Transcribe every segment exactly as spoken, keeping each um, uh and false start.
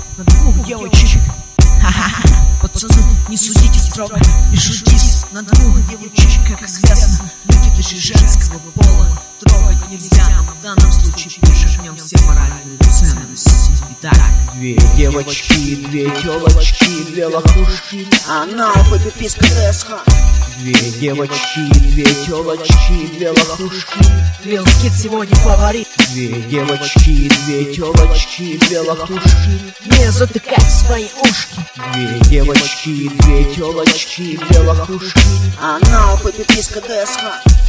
на двух девочек. Ха-ха-ха, пацаны, не судите строго, бежитесь на двух девочек, как известно. Люди даже женского пола трогать нельзя, но в данном случае перешагнем все моральные ценности. Итак, две девочки, две телочки, две лохушки, аналфабет писка ДСХ. Две девочки, две телочки, две лохушки, Lil Skid сегодня фаворит. Две девочки, две телочки, две лохушки, не затыкай свои ушки. Две девочки, две телочки, две лохушки, аналфабет писка ДСХ.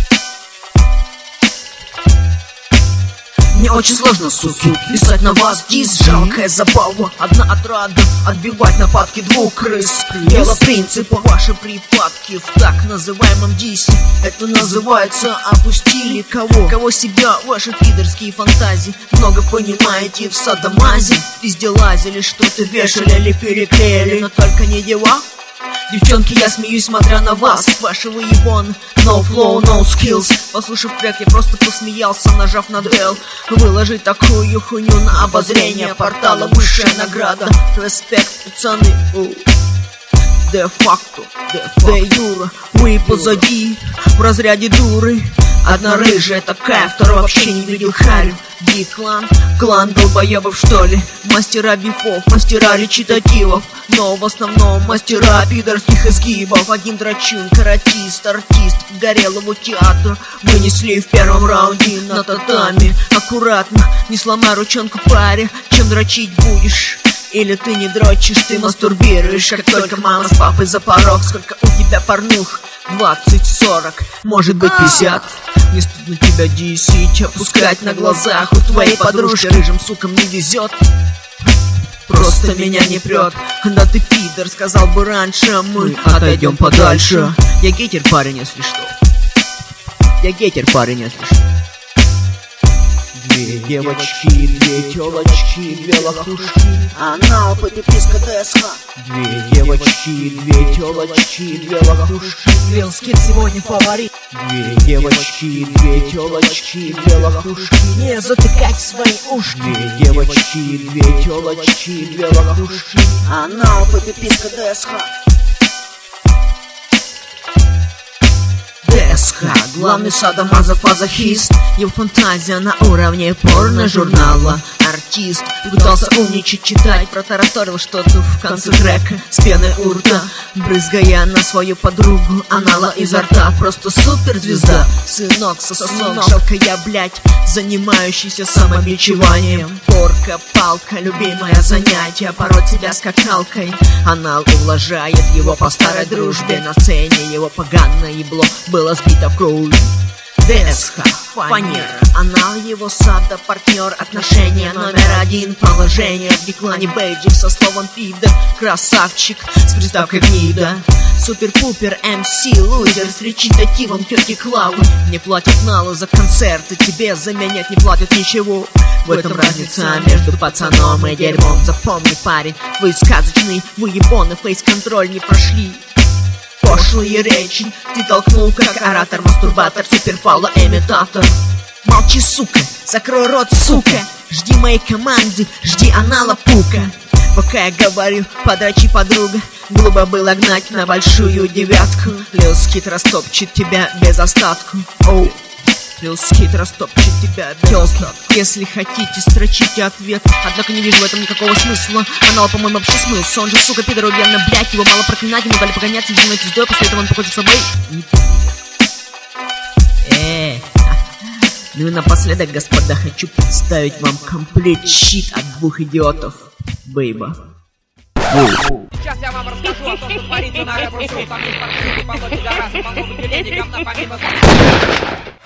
Мне очень сложно, суки, писать на вас дис. Жалкая забава, одна отрада, отбивать нападки двух крыс. Дело принципа, ваши припадки в так называемом дисе. Это называется опустили кого? Кого себя, ваши пидорские фантазии. Много понимаете в садомазе. Везде лазили, что-то вешали или переклеили, но только не дела. Девчонки, я смеюсь, смотря на вас. Ваши выебоны, no flow, no skills. Послушав трек, я просто посмеялся, нажав на L. Выложить такую хуйню на обозрение портала высшая награда. Респект, пацаны. Де-факто, де юра, вы позади, в разряде дуры. Одна рыжая такая, второй вообще не видел харю. Ди-клан, клан долбоебов что ли? Мастера бифов, мастера речитативов, но в основном мастера пидорских изгибов. Один драчун, каратист, артист к Горелому театру вынесли в первом раунде на татами. Аккуратно, не сломай ручонку паре, чем дрочить будешь. Или ты не дрочишь, ты мастурбируешь, как только мама с папой за порог. Сколько у тебя порнух? Двадцать, сорок, может быть пятьдесят. Не стыдно тебя десять опускать на глазах у твоей подружки. Рыжим сукам не везет, просто меня не прет. Да ты пидор, сказал бы раньше. Мы отойдем подальше. Я гейтер, парень, если что. Я гейтер, парень, если что. Две девочки, две телочки, две лохушки, аналфабет писка ДСХ. Две девочки, две телочки, две лохушки, Lil Skid сегодня фаворит. Две девочки, две телочки, две лохушки, не затыкать свои ушки. Две девочки, две телочки, две лохушки, аналфабет писка ДСХ. ДСХ, главный садомазофазохист. Его фантазия на уровне порно-журнала. Артист пытался умничать, читать, протараторил что-то в конце трека с пеной у рта, брызгая на свою подругу анала изо рта. Просто суперзвезда, сынок, сосунок, жалкая, блять, занимающийся самобичеванием. Порка, палка, любимое занятие, пороть себя скакалкой. Анал ублажает его по старой дружбе, на сцене его поганое ебло было сбито в кровь. ДСХ, фанера, анал его сада, партнер, отношения номер один, положение в деклане, бейджик со словом пида, красавчик с приставкой гнида. Супер-пупер, эм си, лузер с речитативом тети Клавы. Не платят налу за концерты, тебе заменять не платят ничего. В этом разница между пацаном и дерьмом. Запомни, парень, вы сказочный, выебоны, фейс-контроль не прошли. Пошлые речи ты толкнул как оратор, мастурбатор, суперфаула, имитатор. Молчи, сука, закрой рот, сука. Жди моей команды, жди анала пука. Пока я говорю, подрачи, подруга. Глупо было гнать на большую девятку. Lil Skid растопчет тебя без остатку. Оу, Lil Skid растопчет тебя без остатку. Если хотите, строчите ответ. Однако не вижу в этом никакого смысла. Анал, по-моему, вообще смылся. Он же, сука, пидор, уверенно, блять. Его мало проклинать, ему дали погоняться единой звездой. После этого он покончил с собой. Эээ. Ну и напоследок, господа, хочу представить вам комплект щит от двух идиотов. Бейба. Сейчас я вам расскажу о том, что творится на рэп-русу. Там есть паразиты, полно пидорасы, полно выделений, говна помимо...